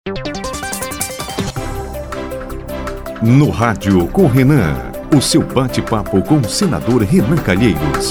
No Rádio com Renan, o seu bate-papo com o senador Renan Calheiros.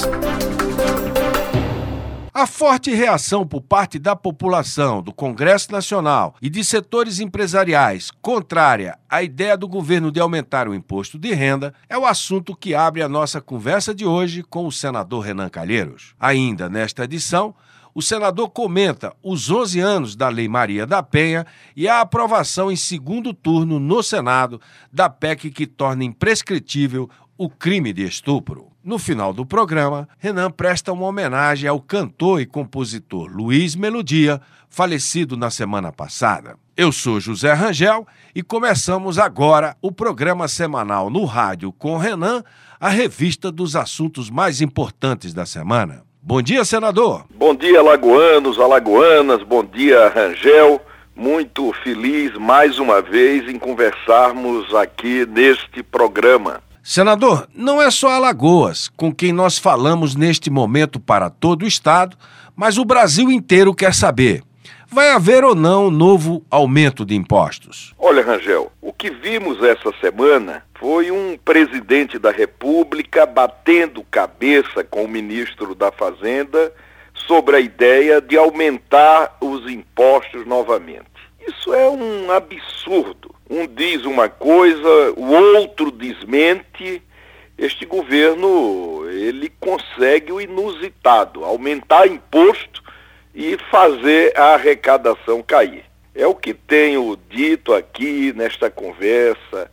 A forte reação por parte da população, do Congresso Nacional e de setores empresariais contrária à ideia do governo de aumentar o imposto de renda é o assunto que abre a nossa conversa de hoje com o senador Renan Calheiros. Ainda nesta edição, o senador comenta os 11 anos da Lei Maria da Penha e a aprovação em segundo turno no Senado da PEC que torna imprescritível o crime de estupro. No final do programa, Renan presta uma homenagem ao cantor e compositor Luiz Melodia, falecido na semana passada. Eu sou José Rangel e começamos agora o programa semanal no Rádio com Renan, a revista dos assuntos mais importantes da semana. Bom dia, senador. Bom dia, alagoanos, alagoanas, bom dia, Rangel. Muito feliz mais uma vez em conversarmos aqui neste programa. Senador, não é só Alagoas com quem nós falamos neste momento para todo o estado, mas o Brasil inteiro quer saber: vai haver ou não novo aumento de impostos? Olha, Rangel, o que vimos essa semana foi um presidente da República batendo cabeça com o ministro da Fazenda sobre a ideia de aumentar os impostos novamente. Isso é um absurdo. Um diz uma coisa, o outro desmente. Este governo, ele consegue o inusitado, aumentar imposto e fazer a arrecadação cair. É o que tenho dito aqui nesta conversa,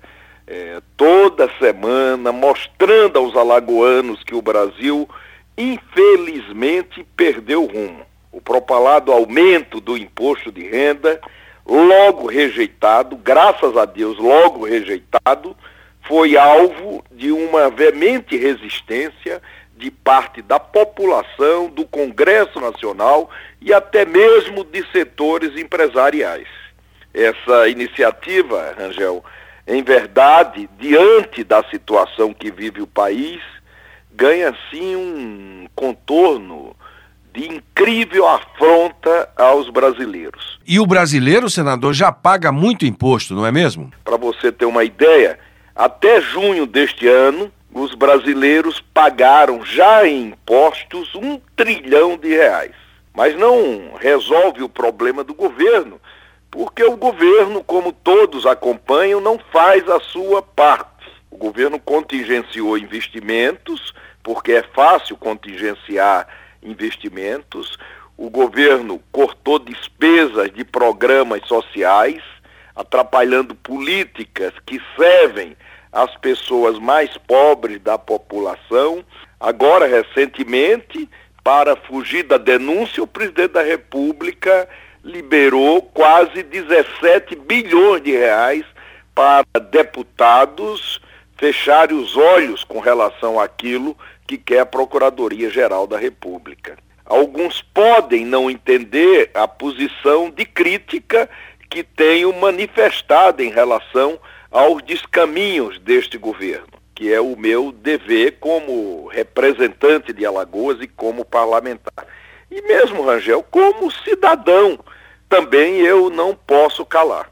toda semana, mostrando aos alagoanos que o Brasil, infelizmente, perdeu o rumo. O propalado aumento do imposto de renda, logo rejeitado, graças a Deus, logo rejeitado, foi alvo de uma veemente resistência de parte da população, do Congresso Nacional e até mesmo de setores empresariais. Essa iniciativa, Rangel, em verdade, diante da situação que vive o país, ganha sim um contorno de incrível afronta aos brasileiros. E o brasileiro, senador, já paga muito imposto, não é mesmo? Para você ter uma ideia, até junho deste ano, os brasileiros pagaram já em impostos R$1 trilhão. Mas não resolve o problema do governo, porque o governo, como todos acompanham, não faz a sua parte. O governo contingenciou investimentos, porque é fácil contingenciar investimentos. O governo cortou despesas de programas sociais, atrapalhando políticas que servem às pessoas mais pobres da população. Agora, recentemente, para fugir da denúncia, o presidente da República liberou quase 17 bilhões de reais para deputados fecharem os olhos com relação àquilo que quer a Procuradoria-Geral da República. Alguns podem não entender a posição de crítica que tenho manifestado em relação aos descaminhos deste governo, que é o meu dever como representante de Alagoas e como parlamentar. E mesmo, Rangel, como cidadão, também eu não posso calar.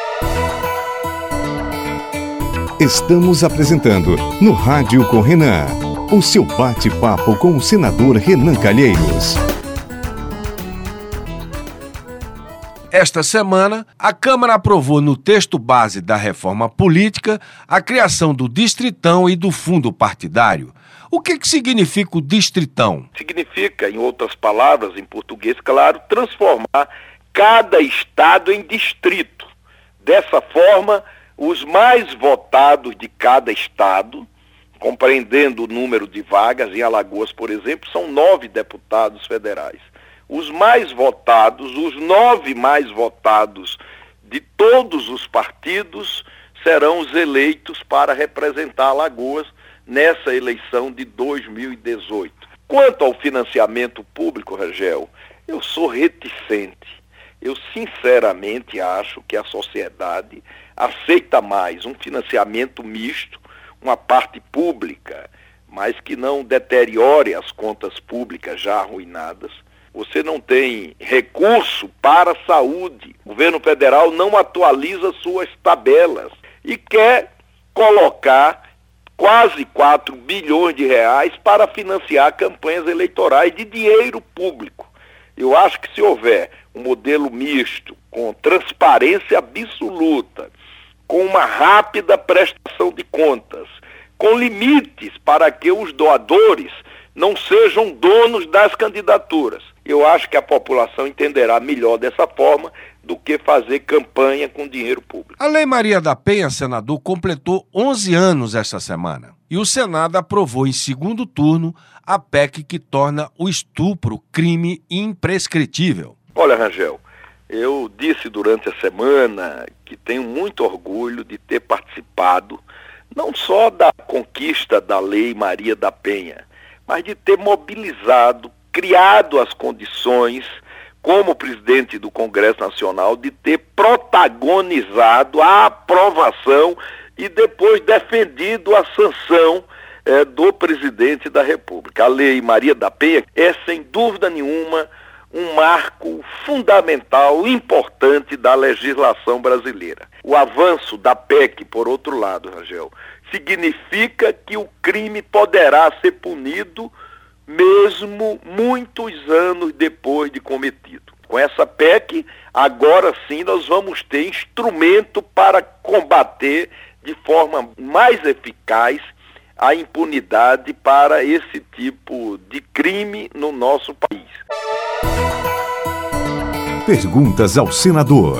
Estamos apresentando no Rádio com Renan, o seu bate-papo com o senador Renan Calheiros. Esta semana, a Câmara aprovou no texto base da reforma política a criação do Distritão e do Fundo Partidário. O que significa o Distritão? Significa, em outras palavras, em português claro, transformar cada estado em distrito. Dessa forma, os mais votados de cada estado, compreendendo o número de vagas, em Alagoas, por exemplo, são 9 deputados federais. Os mais votados, os 9 mais votados de todos os partidos, serão os eleitos para representar Alagoas nessa eleição de 2018. Quanto ao financiamento público, Rangel, eu sou reticente. Eu sinceramente acho que a sociedade aceita mais um financiamento misto, uma parte pública, mas que não deteriore as contas públicas já arruinadas, você não tem recurso para a saúde. O governo federal não atualiza suas tabelas e quer colocar quase 4 bilhões de reais para financiar campanhas eleitorais de dinheiro público. Eu acho que se houver um modelo misto, com transparência absoluta, com uma rápida prestação de contas, com limites para que os doadores não sejam donos das candidaturas, eu acho que a população entenderá melhor dessa forma do que fazer campanha com dinheiro público. A Lei Maria da Penha, senador, completou 11 anos esta semana. E o Senado aprovou em segundo turno a PEC que torna o estupro crime imprescritível. Olha, Rangel, eu disse durante a semana que tenho muito orgulho de ter participado não só da conquista da Lei Maria da Penha, mas de ter mobilizado, criado as condições, como presidente do Congresso Nacional, de ter protagonizado a aprovação e depois defendido a sanção do presidente da República. A Lei Maria da Penha é, sem dúvida nenhuma, um marco fundamental, importante da legislação brasileira. O avanço da PEC, por outro lado, Rangel, significa que o crime poderá ser punido mesmo muitos anos depois de cometido. Com essa PEC, agora sim nós vamos ter instrumento para combater de forma mais eficaz a impunidade para esse tipo de crime no nosso país. Perguntas ao senador.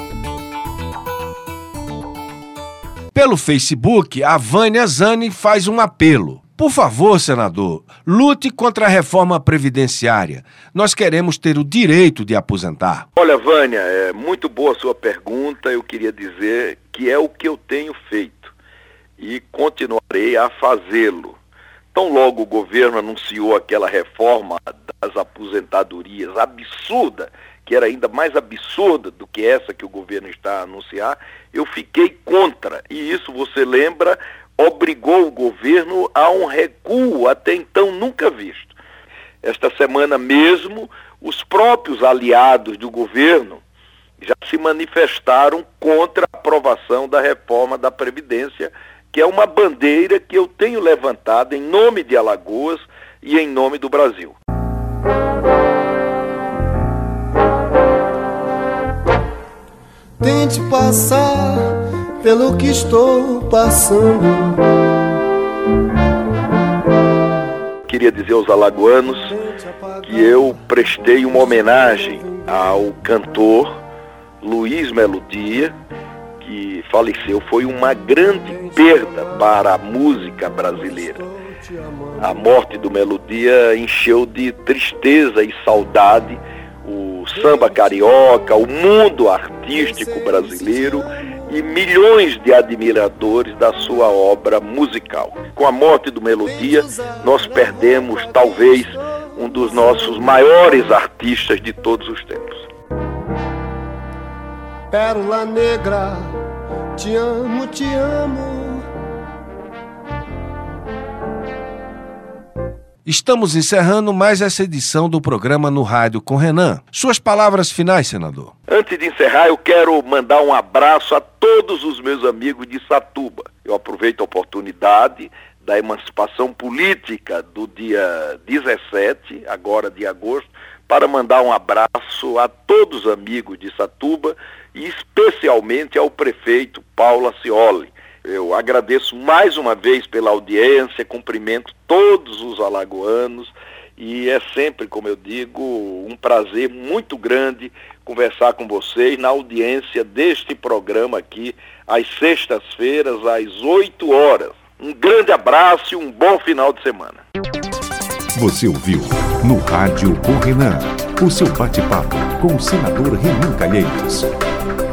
Pelo Facebook, a Vânia Zani faz um apelo. Por favor, senador, lute contra a reforma previdenciária. Nós queremos ter o direito de aposentar. Olha, Vânia, é muito boa a sua pergunta. Eu queria dizer que é o que eu tenho feito e continuarei a fazê-lo. Tão logo o governo anunciou aquela reforma das aposentadorias absurda, que era ainda mais absurda do que essa que o governo está a anunciar, eu fiquei contra. E isso, você lembra, obrigou o governo a um recuo até então nunca visto. Esta semana mesmo, os próprios aliados do governo já se manifestaram contra a aprovação da reforma da Previdência, que é uma bandeira que eu tenho levantado em nome de Alagoas e em nome do Brasil. Tente passar pelo que estou passando. Queria dizer aos alagoanos que eu prestei uma homenagem ao cantor Luiz Melodia, que faleceu. Foi uma grande perda para a música brasileira. A morte do Melodia encheu de tristeza e saudade o samba carioca, o mundo artístico brasileiro e milhões de admiradores da sua obra musical. Com a morte do Melodia, nós perdemos talvez um dos nossos maiores artistas de todos os tempos. Pérola negra, te amo, te amo. Estamos encerrando mais essa edição do programa No Rádio com Renan. Suas palavras finais, senador. Antes de encerrar, eu quero mandar um abraço a todos os meus amigos de Satuba. Eu aproveito a oportunidade da emancipação política do dia 17, agora de agosto, para mandar um abraço a todos os amigos de Satuba e especialmente ao prefeito Paulo Ascioli. Eu agradeço mais uma vez pela audiência, cumprimento todos os alagoanos e é sempre, como eu digo, um prazer muito grande conversar com vocês na audiência deste programa aqui, às sextas-feiras, às 8 horas. Um grande abraço e um bom final de semana. Você ouviu No Rádio com Renan, o seu bate-papo com o senador Renan Calheiros.